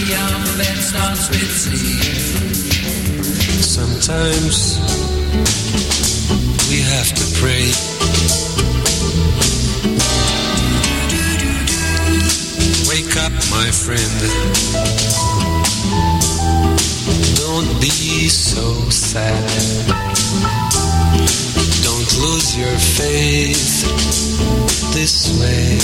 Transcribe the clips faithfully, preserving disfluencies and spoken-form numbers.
the alphabet starts with C. Sometimes we have to pray. Wake up, my friend. Don't be so sad. Don't lose your faith this way.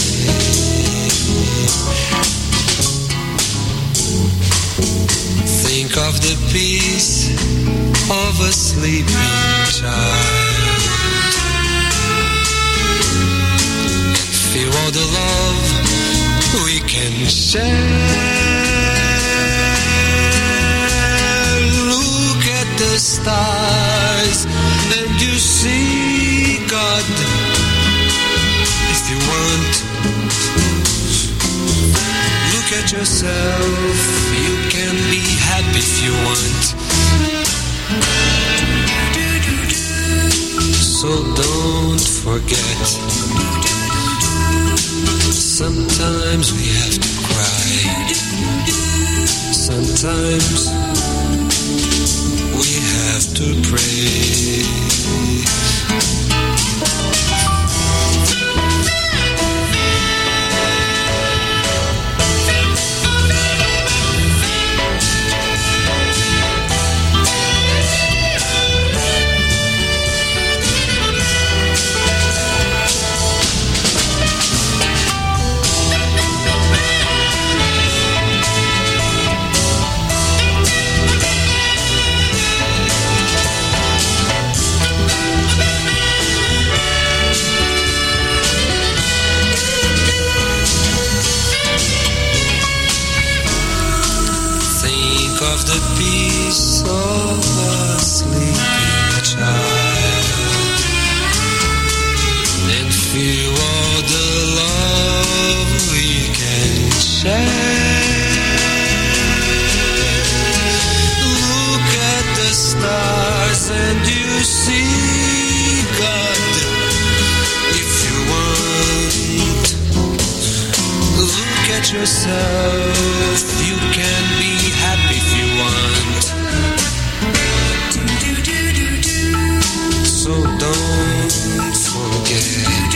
Think of the peace of a sleeping child. Feel all the love we can share. Look at the stars and you see God. If you want, look at yourself. You can be happy if you want. So don't forget, sometimes we have to cry. Sometimes we have to pray. Of the peace of a sleeping child, and feel all the love we can share. Look at the stars and you see God. If you want, look at yourself. You can be happy if you want. So don't forget,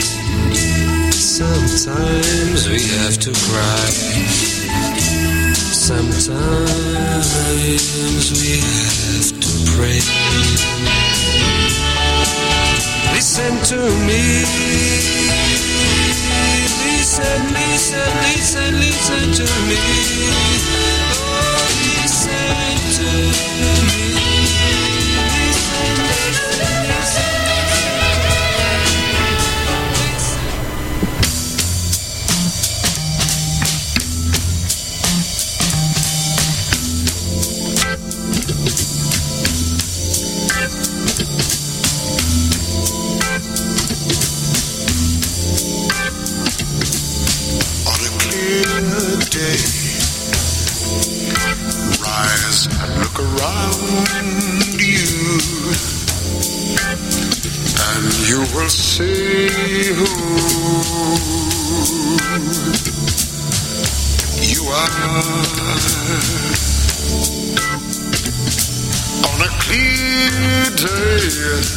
sometimes we have to cry. Sometimes we have to pray. Listen to me. Listen, listen, listen, listen to me. Listen to me. Listen, listen, listen. On a clear day, rise and look around you, and you will see who you are. On a clear day,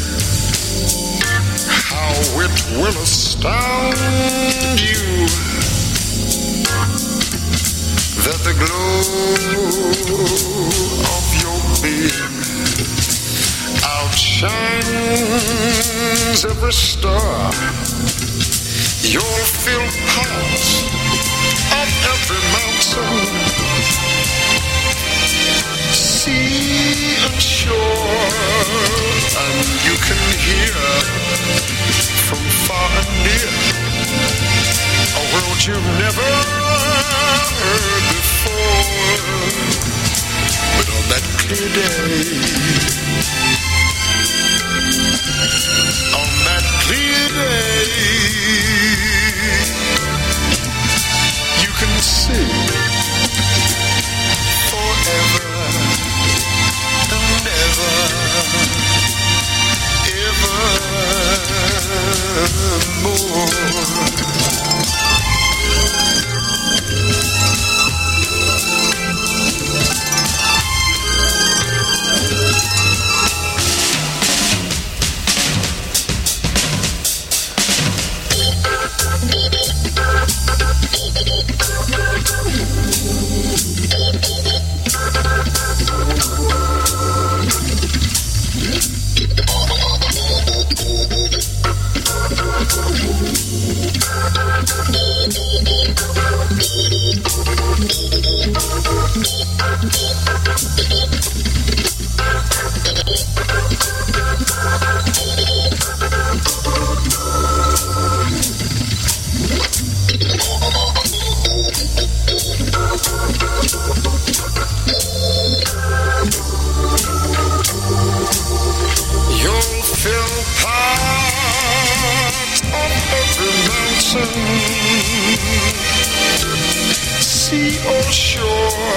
how it will astound you that the glow of your being outshines every star. You'll feel part of every mountain, sea and shore, and you can hear from far and near a world you've never heard before. But on that clear day, on that clear day, you can see forever and ever, evermore.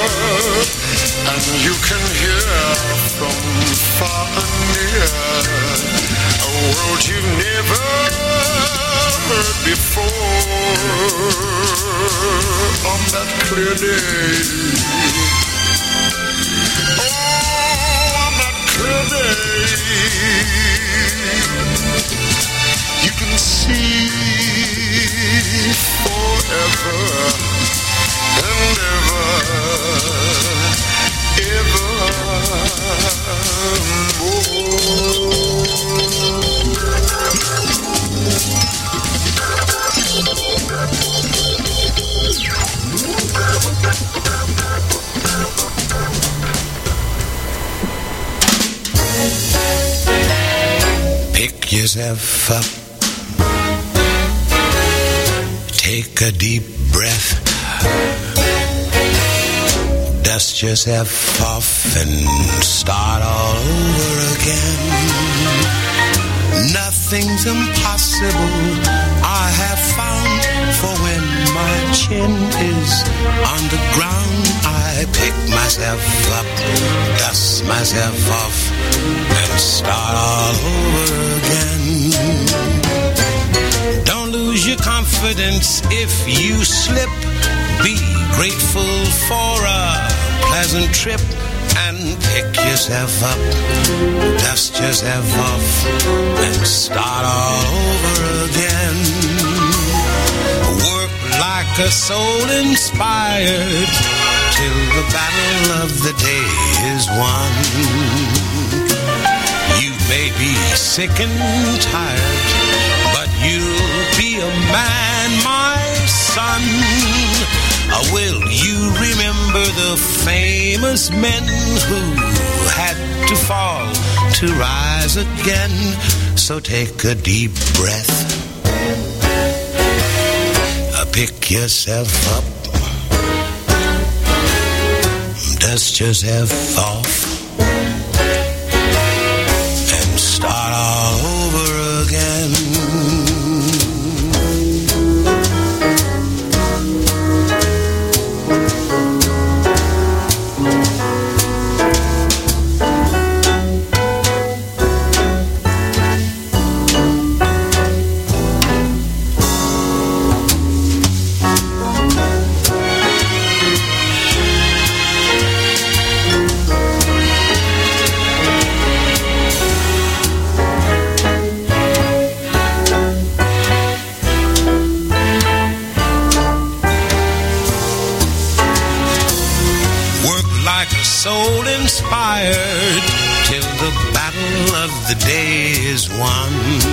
and you can hear from far and near a world you've never heard before on that clear day. Oh, on that clear day, you can see forever and ever, evermore. Pick yourself up, take a deep breath, dust yourself off and start all over again. Nothing's impossible, I have found, for when my chin is on the ground, I pick myself up, dust myself off, and start all over again. Don't lose your confidence if you slip. Be grateful for a pleasant trip and pick yourself up, dust yourself off, and start all over again. Work like a soul inspired till the battle of the day is won. You may be sick and tired, but you'll be a man, my son. Uh, will you remember the famous men who had to fall to rise again? So take a deep breath, uh, pick yourself up, dust yourself off, and start all over again. Soul inspired till the battle of the day is won.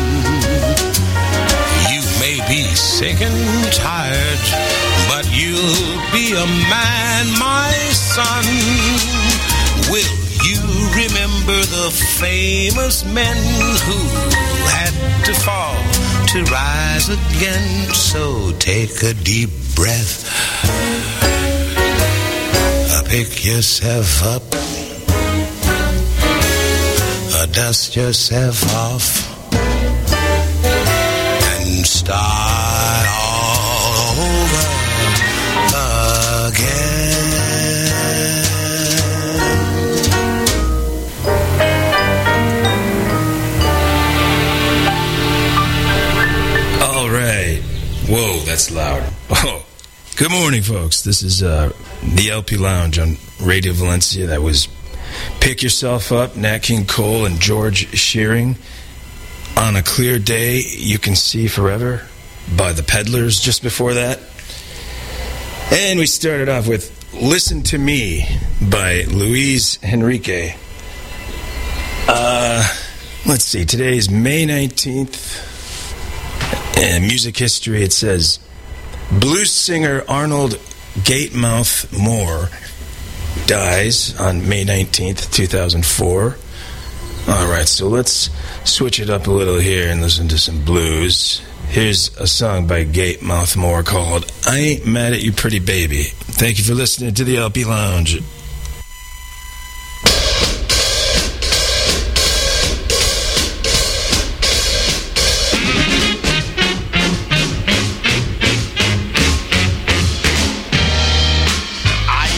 You may be sick and tired, but you'll be a man, my son. Will you remember the famous men who had to fall to rise again? So take a deep breath, pick yourself up, uh, dust yourself off, and start all over again. All right. Whoa, that's loud. Oh. Good morning, folks. This is uh, the L P Lounge on Radio Valencia. That was Pick Yourself Up, Nat King Cole and George Shearing. On a Clear Day, You Can See Forever by the Peddlers just before that. And we started off with Listen to Me by Luis Henrique. Uh, let's see, today is May nineteenth. In music history, it says, blues singer Arnold Gatemouth Moore dies on May nineteenth, two thousand four. All right, so let's switch it up a little here and listen to some blues. Here's a song by Gatemouth Moore called I Ain't Mad at You Pretty Baby. Thank you for listening to the L P Lounge. Man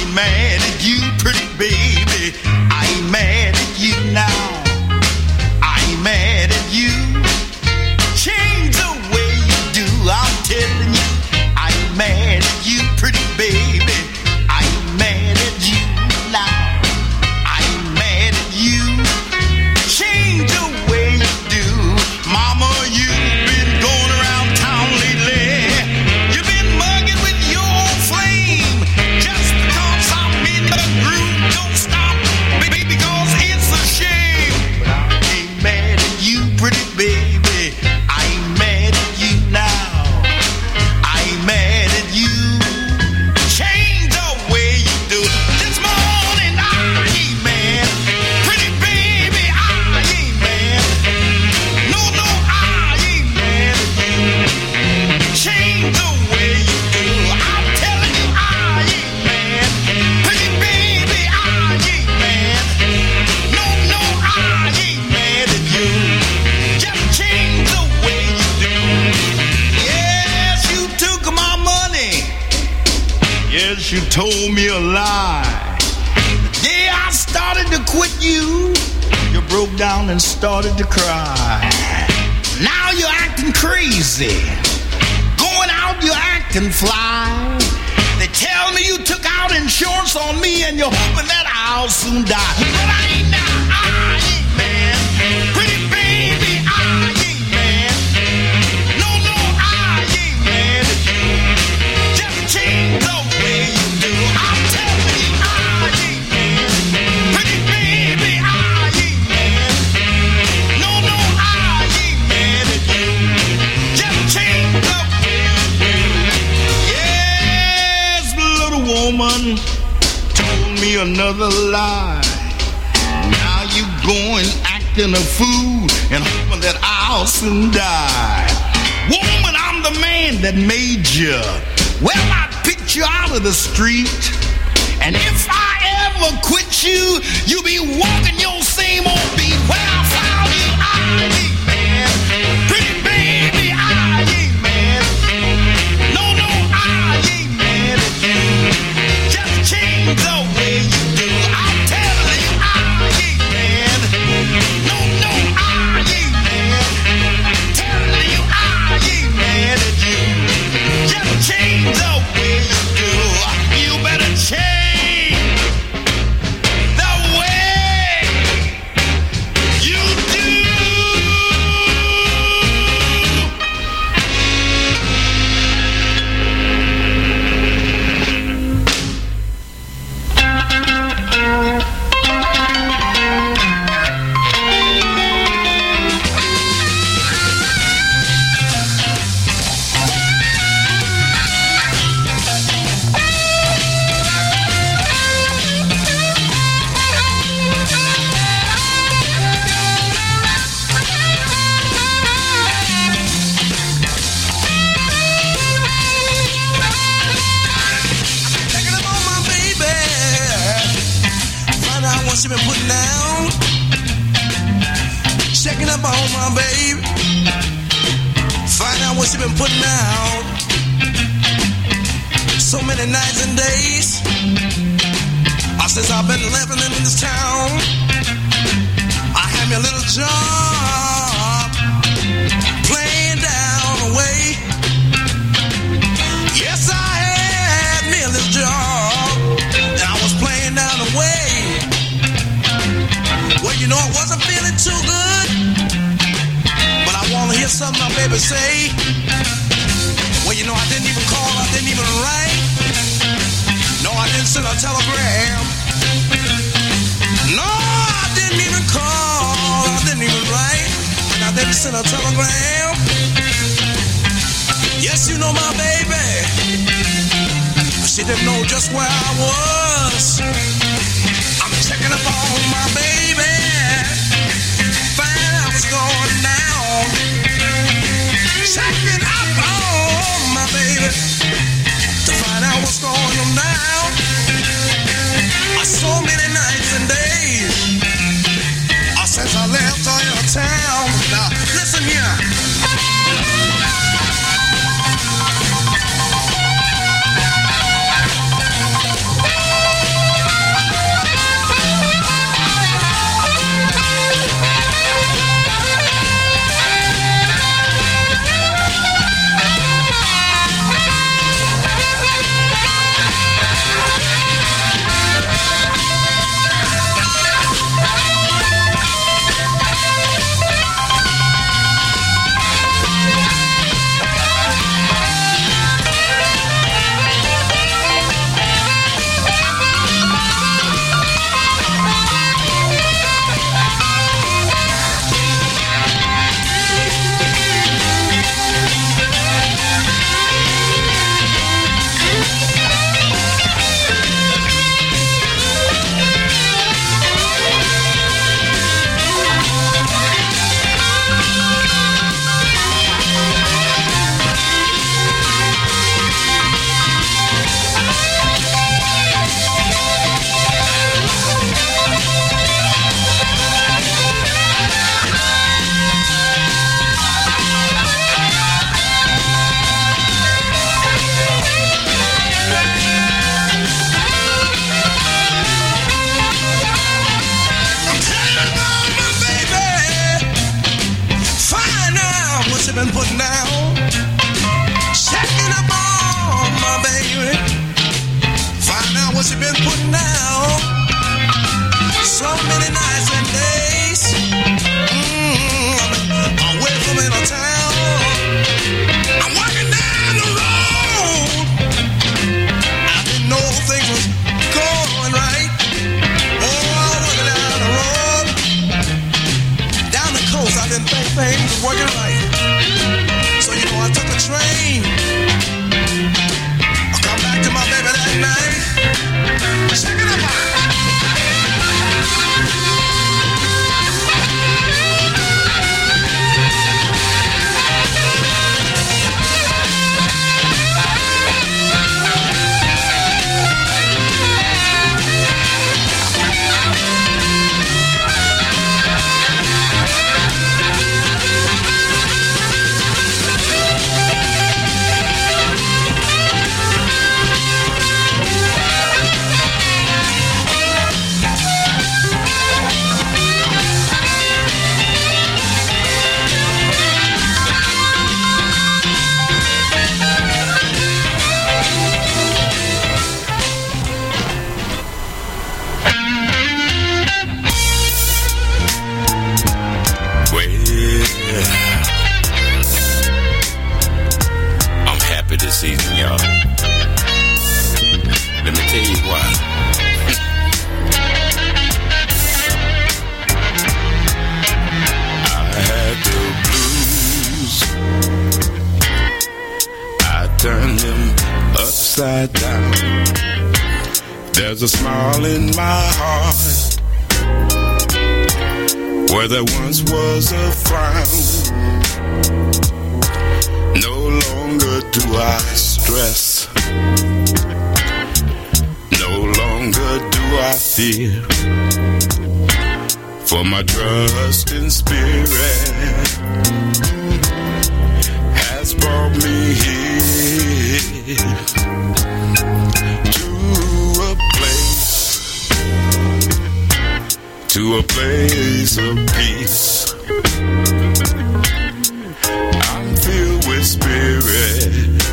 mad at you, pretty baby. I ain't mad at you now. I ain't mad at you. Change the way you do, I'm telling you. I ain't mad at you, pretty baby. I ain't mad at you now. I ain't mad at you. Change the way you do. Mama, you've been going around town lately. You've been mugging with your own flame. Just because I'm in the groove, don't stop, baby, because it's a shame. But I ain't mad at you, pretty baby. I ain't mad at you now. I ain't mad at you. Change the way you do. This morning I ain't mad. Pretty baby, I ain't mad. No, no, I ain't mad at you. Change the way you do. I'm telling you, I ain't mad. Pretty baby, I ain't mad. No, no, I ain't mad at you. Just change the way you do. Yes, you took my money. Yes, you told me a lie. The day I started to quit you, you broke down and started to cry. Now you're acting crazy. Going out, you're acting fly. They tell me you took out insurance on me and you're hoping that I'll soon die. But I ain't now, I ain't mad. Pretty baby, I ain't mad. No, no, I ain't mad at you. Just change the way you do. I'm telling you, I ain't mad. Pretty baby, I ain't mad. No, no, I ain't mad at you. Just change the way you do. Yes, little woman told me another lie. Now you going acting a fool and hoping that I'll soon die. Woman, I'm the man that made you. Well, I picked you out of the street. And if I ever quit you, you'll be walking your same old beat. Where I found you, I ain't mad. Pretty baby, I ain't mad. No, no, I ain't mad at you. Just change the way you do. I'm telling you, I ain't mad. No, no, I ain't mad. I'm telling you, I ain't mad at you. Just change the way you do. You better change the way you do. Checking up on my baby. Find out what she been putting down. Checking up on my baby. Find out what she been putting down. So many nights and days uh, since I've been living in this town. I had me a little job playing down away. Yes, I had me a little job and I was playing down away. Well, you know I wasn't feeling too good, but I want to hear something my baby say. Well, you know I didn't even call, I didn't even write. No, I didn't send a telegram. No, I didn't even call, I didn't even write, and I didn't send a telegram. Yes, you know my baby, she didn't know just where I was. I'm checking up on my baby, find out what's going down. Checking up on my baby to find out what's going on now. So many nights and days uh, since I left your town. Now listen here. now. So many nights and days. Mm, I'm away from in a town. I'm walking down the road. I didn't know things was going right. Oh, I'm walking down the road. Down the coast, I didn't think things was working right. So, you know, I took a train. I come back to my baby that night. Check it out. There's a smile in my heart where there once was a frown. No longer do I stress. No longer do I fear. For my trust in spirit has brought me here. To a place of peace. I'm filled with spirit,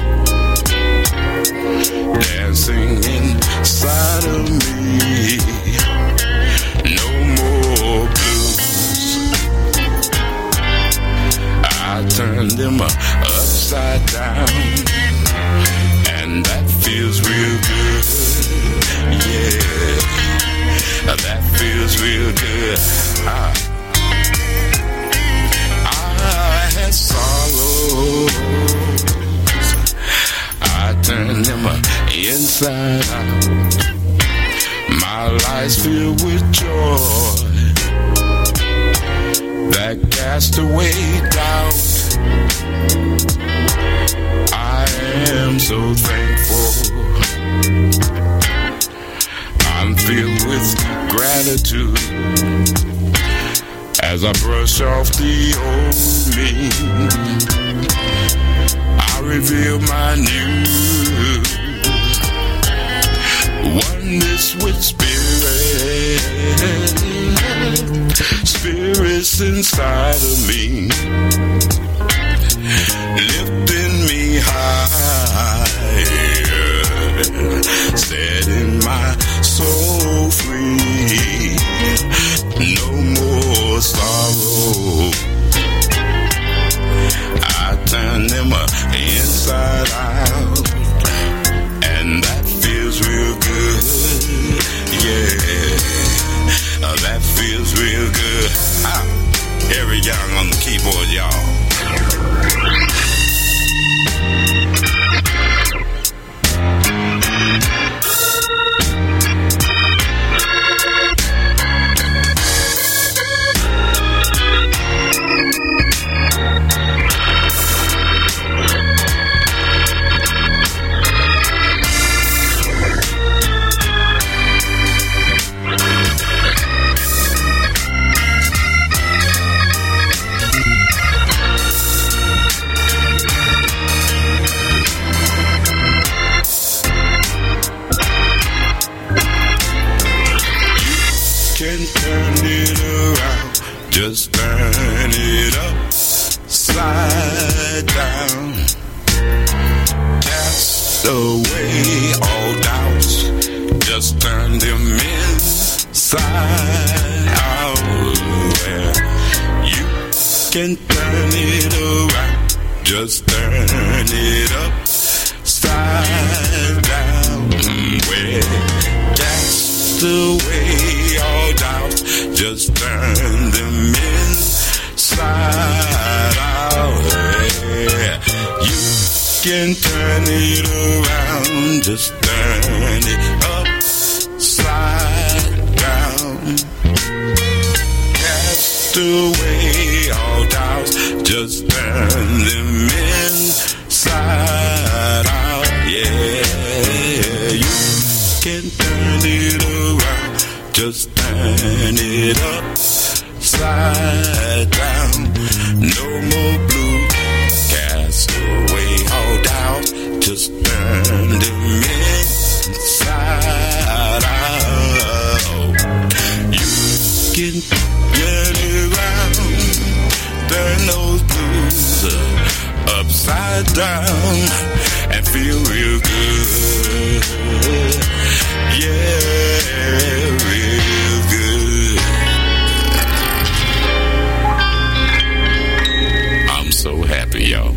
dancing inside of me. No more blues. I turned them upside down, and that feels real good. Yeah. That feels real good. Ah. I had sorrows. I turned them inside out. My life's filled with joy that cast away doubt. I am so thankful. I'm filled with gratitude as I brush off the old me. I reveal my new oneness with spirit. Spirits inside of me, lifting me high, setting my soul free. No more sorrow. I turn them inside out, and that feels real good. Yeah, that feels real good. Ah, Harry Young on the keyboard, y'all. Just turn it upside down. Cast away all doubts. Just turn them inside out, where you can turn it around, just turn it upside down, where cast away all doubt, just turn them inside out, where you can turn it around, just turn it upside down. Cast away all doubts, just turn them inside out. Yeah, you can turn it around, just turn it upside down. No more blue. Cast away all doubt, just turn them inside out. You can get around, turn those blues upside down and feel real good. Yeah, real good. I'm so happy, y'all.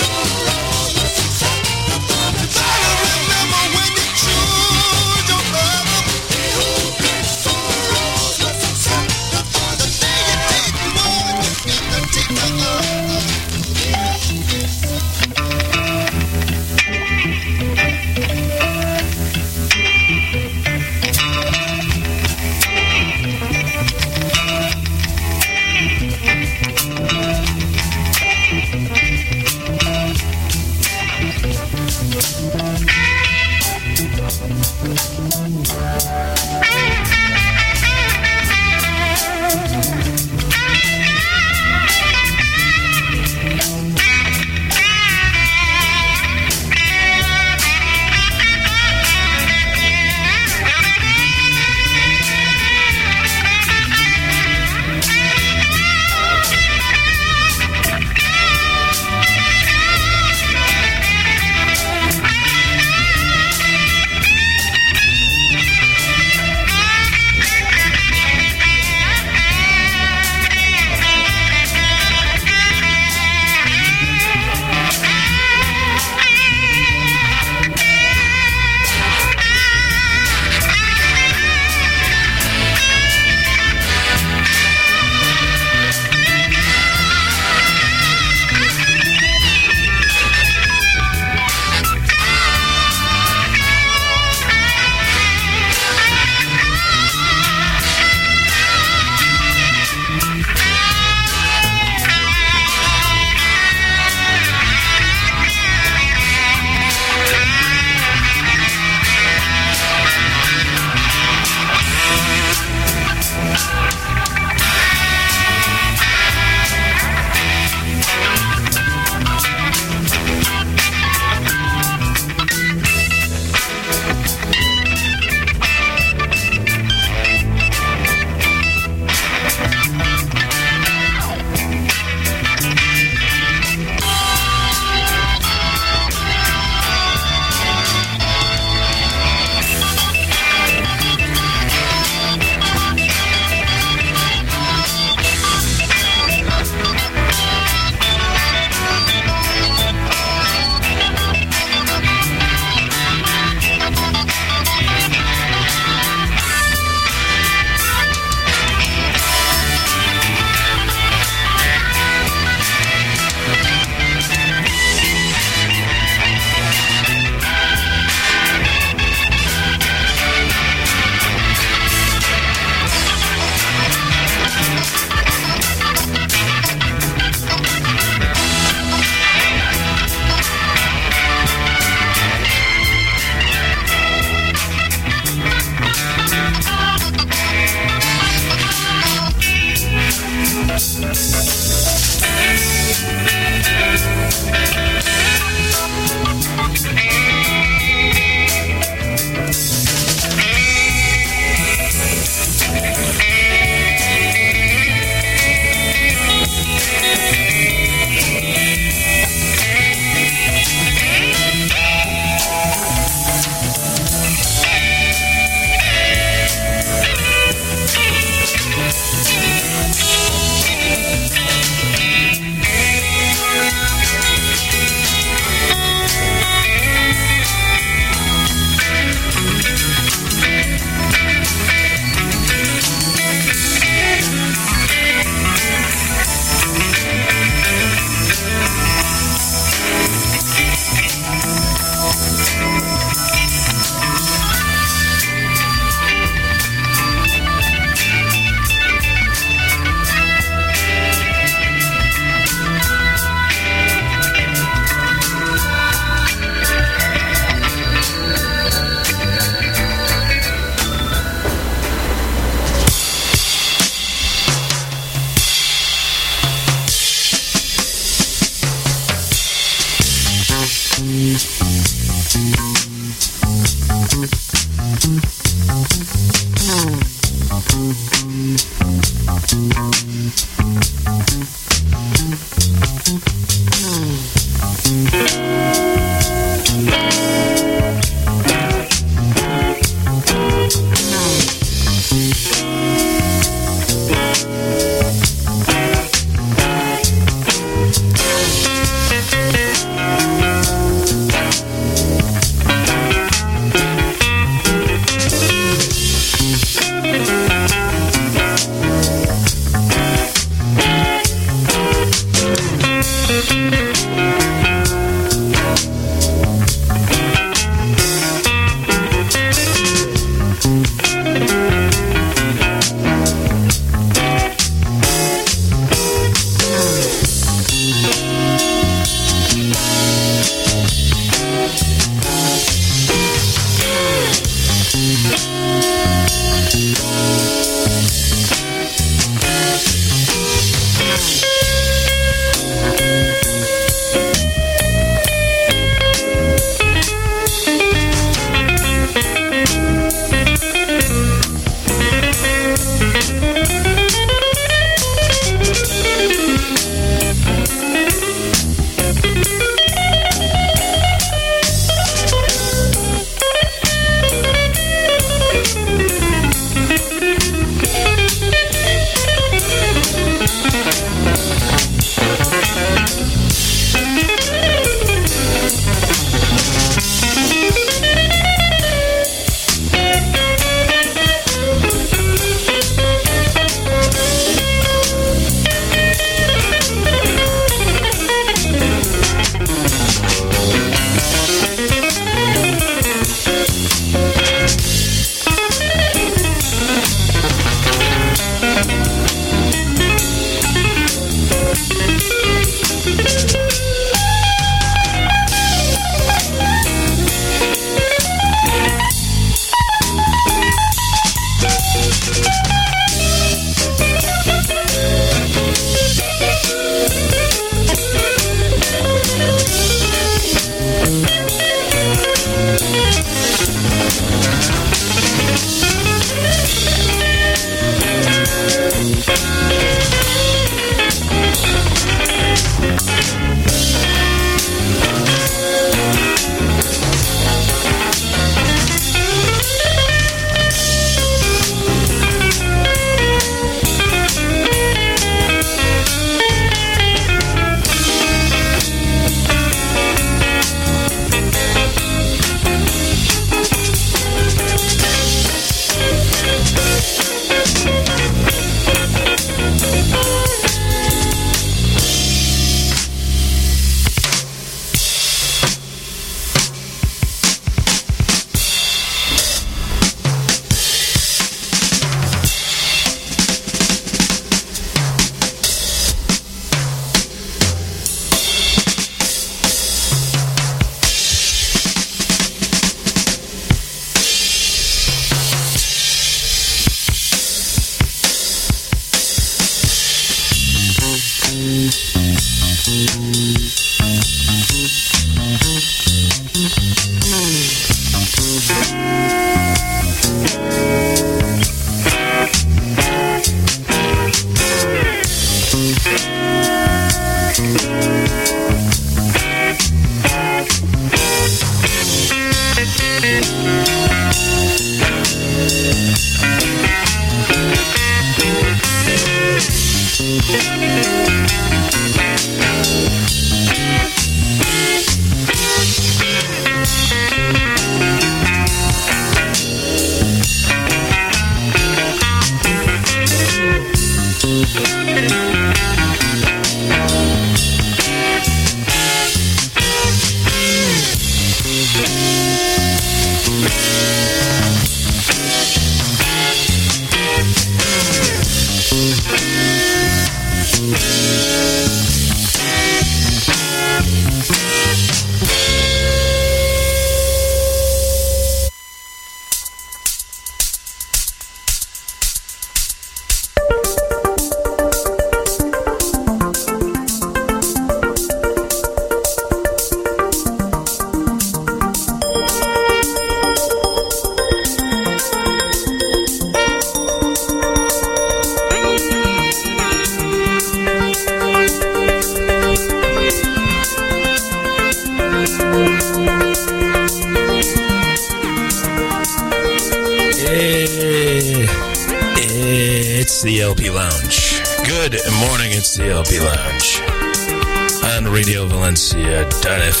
Lounge. Good morning, it's the L P Lounge on Radio Valencia dot F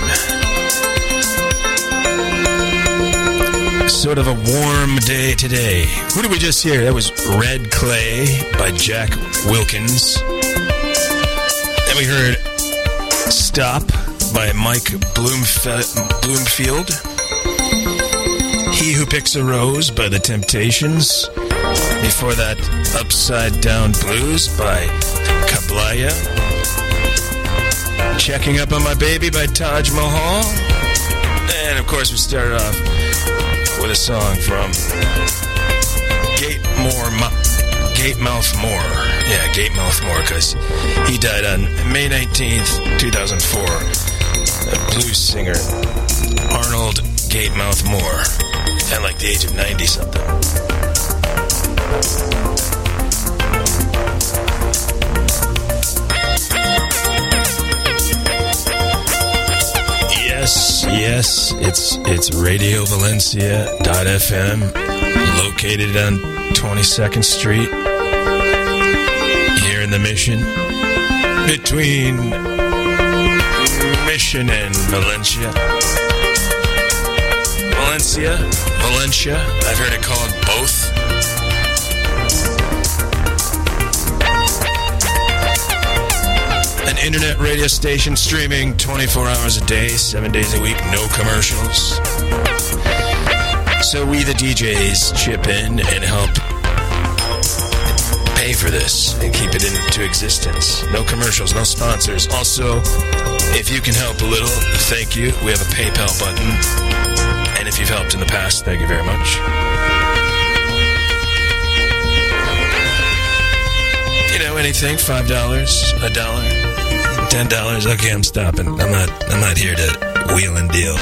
M. Sort of a warm day today. Who did we just hear? That was Red Clay by Jack Wilkins. Then we heard Stop by Mike Bloomfe- Bloomfield. He Who Picks a Rose by The Temptations. Before that, Upside Down Blues by Kablaya. Checking Up on My Baby by Taj Mahal. And of course we started off with a song from Gatemouth Ma- Gatemouth Moore. Yeah, Gatemouth Moore, because he died on May nineteenth, two thousand four. A blues singer, Arnold Gatemouth Moore, at like the age of ninety-something. Yes, yes, it's it's Radio Valencia dot F M, located on twenty-second Street, here in the Mission, between Mission and Valencia. Valencia, Valencia, I've heard it called both. An internet radio station streaming twenty-four hours a day, seven days a week, no commercials. So we, the D Js, chip in and help pay for this and keep it into existence. No commercials, no sponsors. Also, if you can help a little, thank you. We have a PayPal button. And if you've helped in the past, thank you very much. You know, anything, five dollars, a dollar, ten dollars. Okay, I'm stopping. I'm not I'm not here to wheel and deal.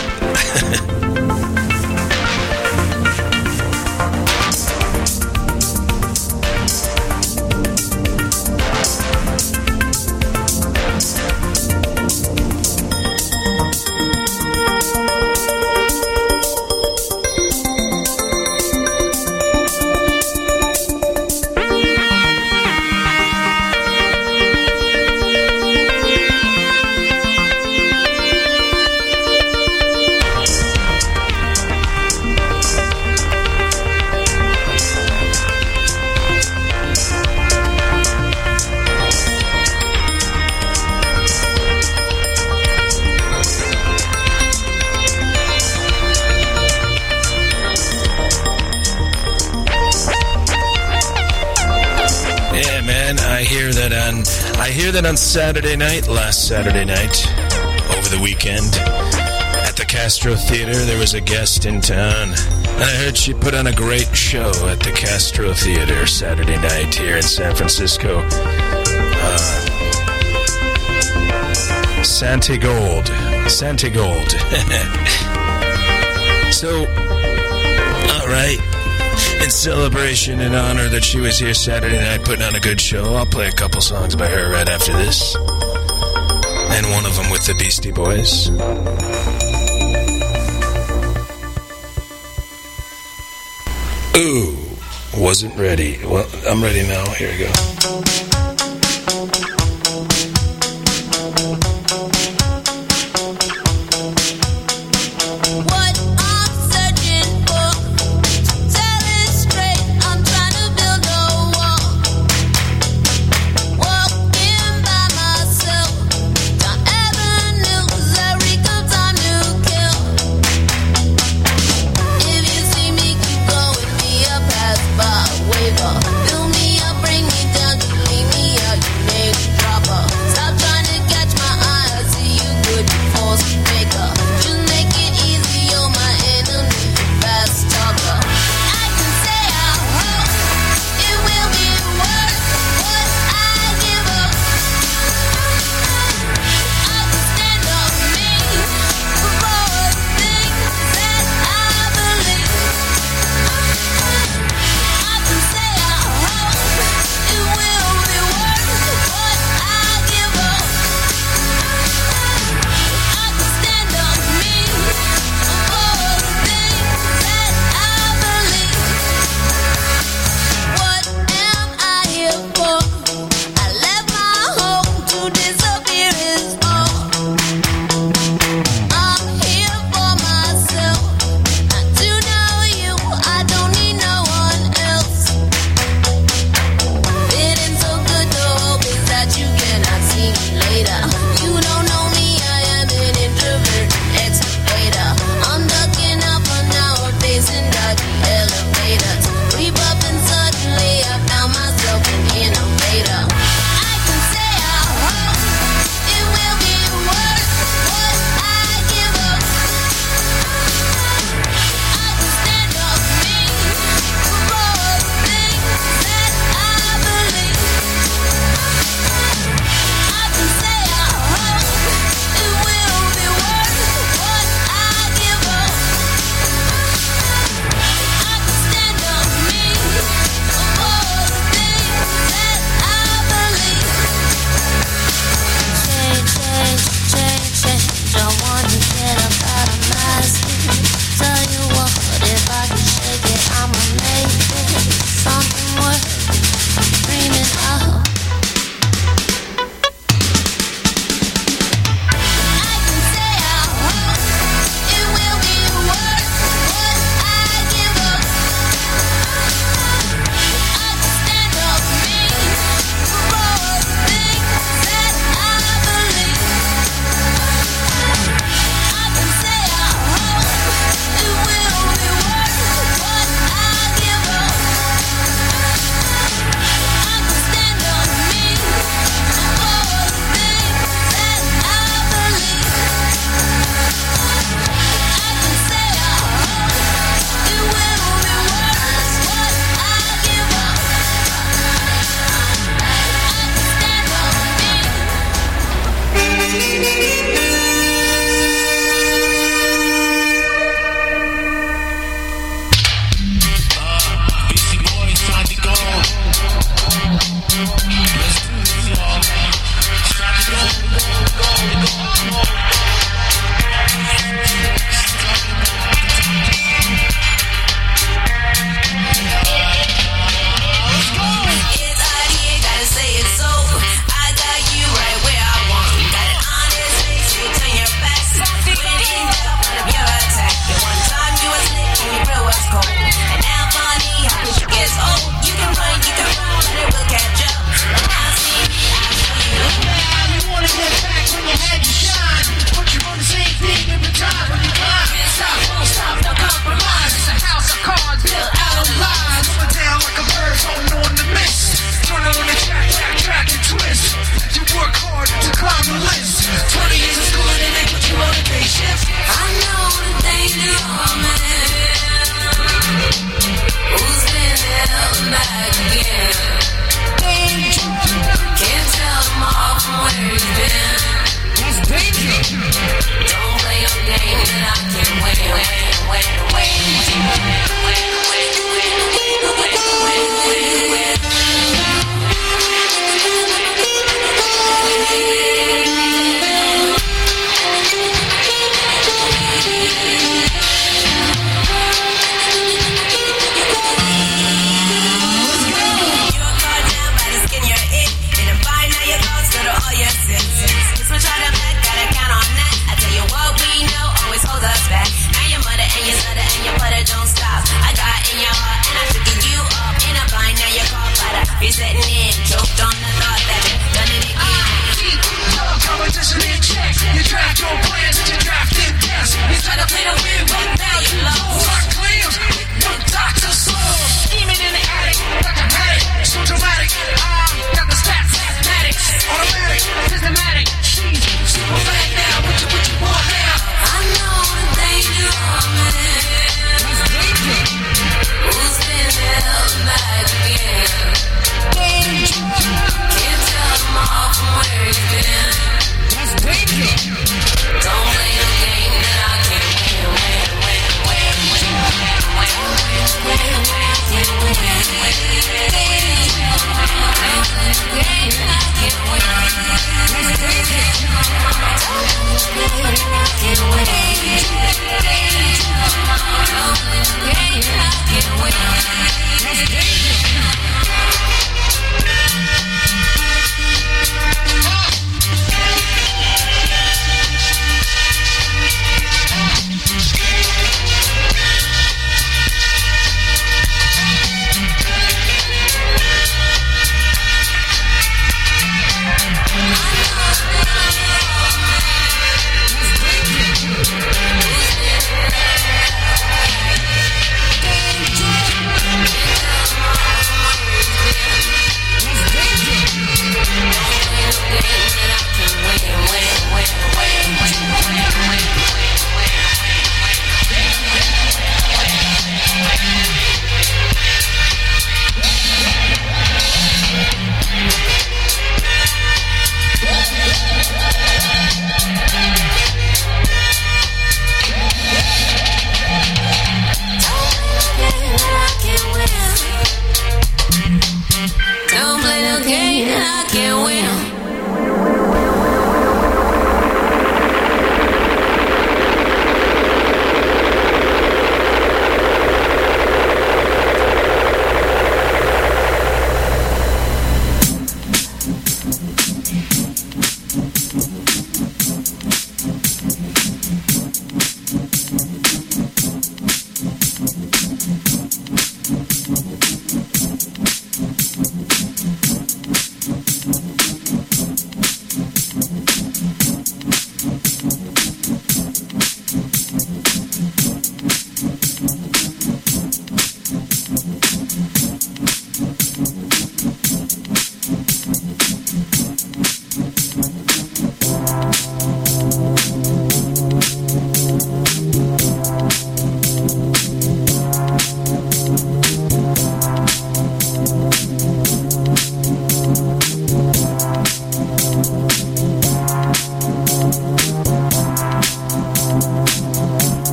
I hear that on Saturday night, last Saturday night, over the weekend, at the Castro Theater, there was a guest in town. And I heard she put on a great show at the Castro Theater Saturday night here in San Francisco. Uh, Santigold. Santigold. So, all right. In celebration and honor that she was here Saturday night putting on a good show, I'll play a couple songs by her right after this. And one of them with the Beastie Boys. Ooh, wasn't ready. Well, I'm ready now. Here we go. Fill me up, bring me down to leave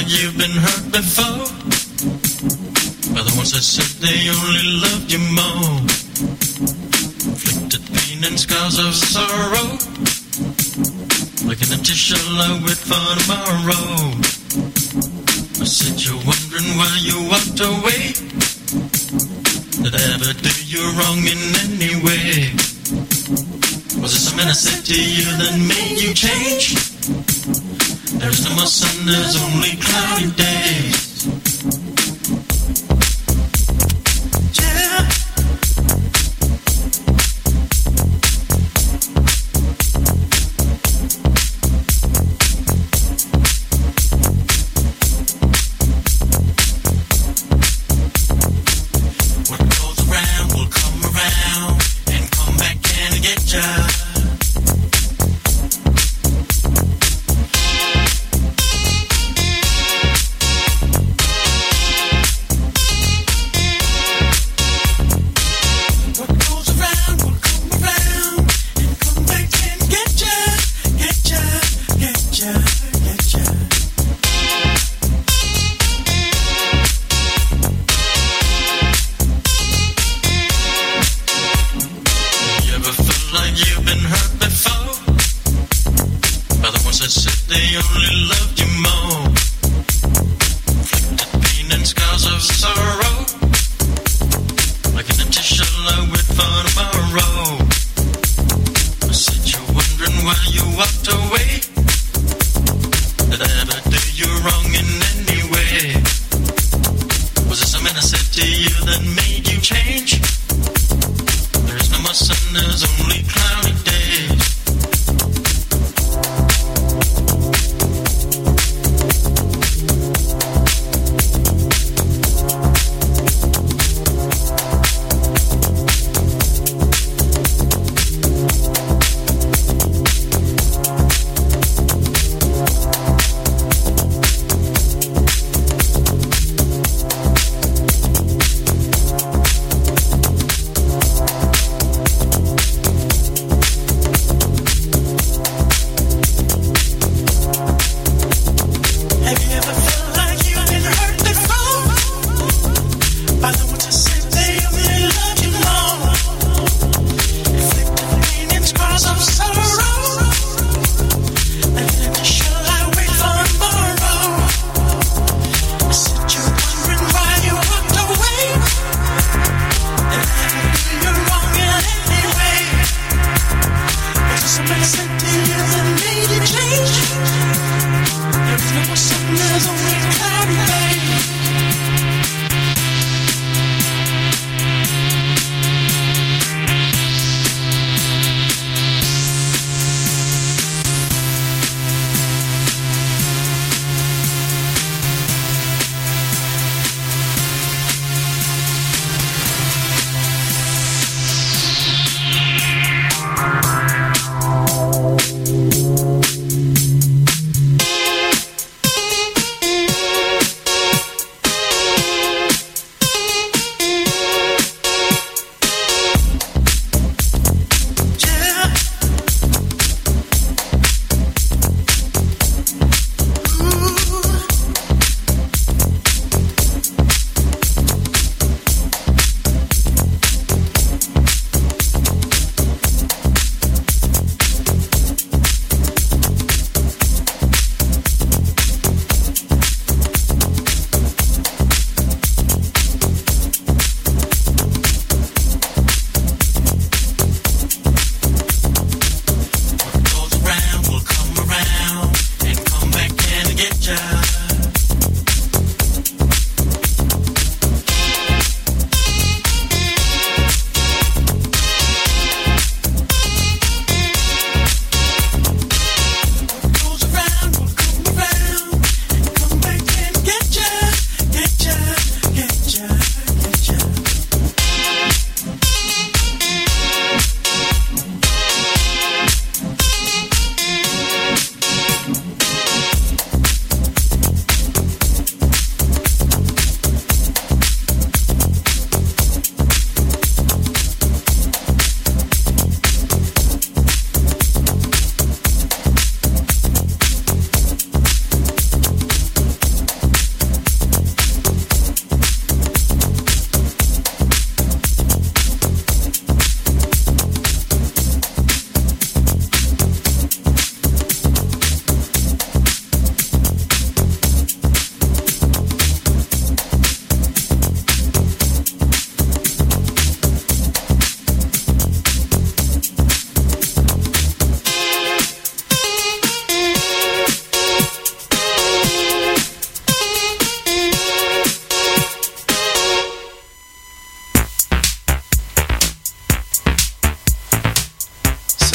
like you've been hurt before by the ones that said they only loved you more. Inflicted pain and scars of sorrow, like an empty shell I wait for tomorrow. I said you're wondering why you walked away. Did I ever do you wrong in any way? Was it something I said to you that made you change? There's no more sun, there's only cloudy days.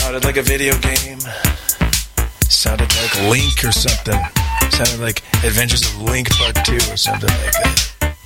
Sounded like a video game. Sounded like Link or something. Sounded like Adventures of Link Part two or something like that.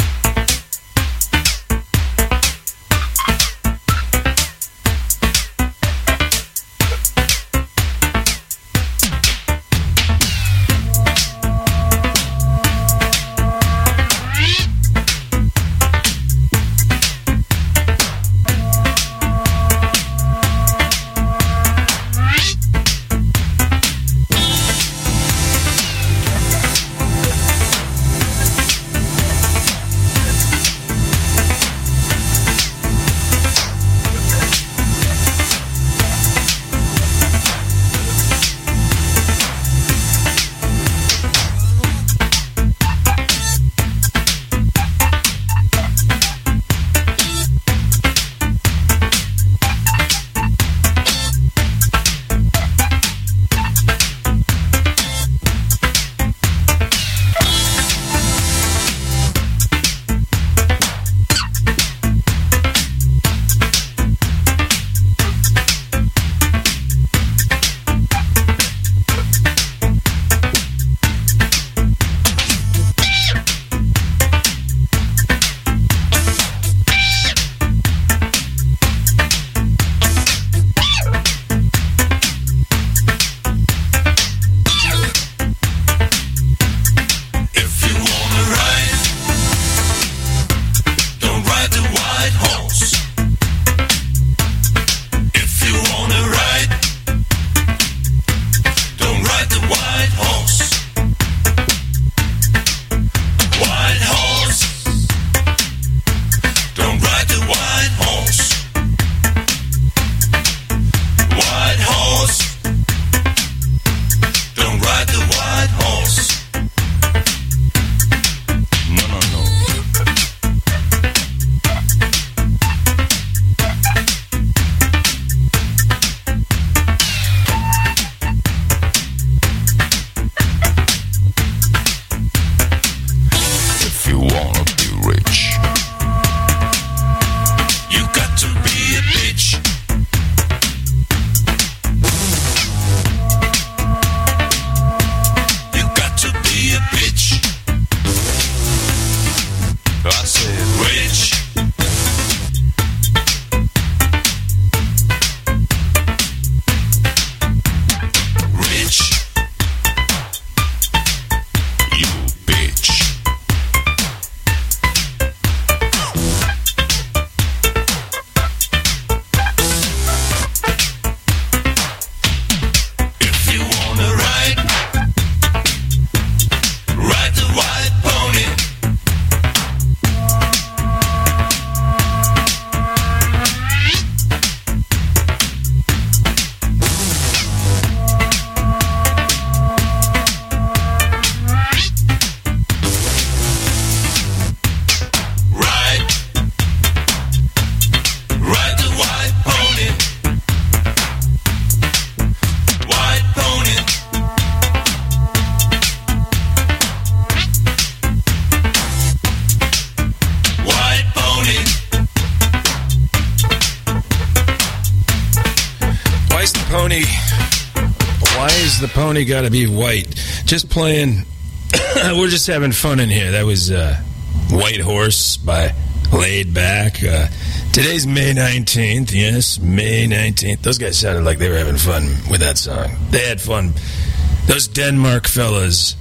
The pony gotta be white. Just playing. We're just having fun in here. That was uh, White Horse by Laid Back. Uh, today's May nineteenth. Yes, May nineteenth. Those guys sounded like they were having fun with that song. They had fun. Those Denmark fellas.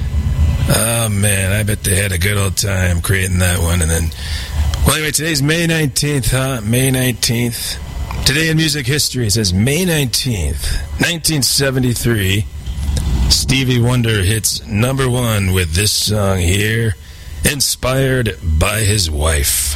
Oh, man. I bet they had a good old time creating that one. And then, well, anyway, today's May nineteenth, huh? May nineteenth. Today in music history, it says May nineteenth, nineteen seventy-three, Stevie Wonder hits number one with this song here, inspired by his wife.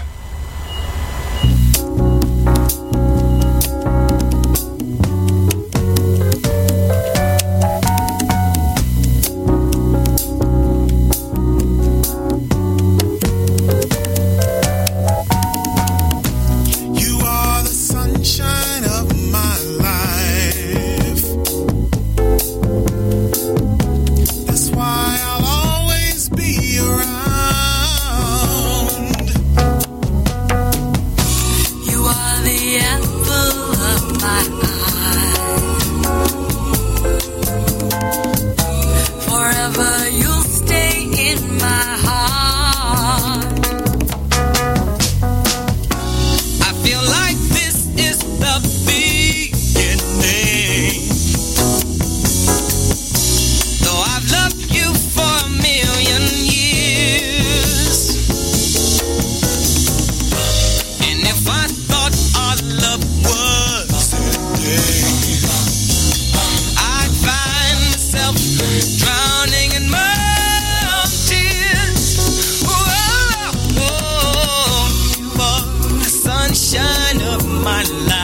You are the apple of my eye.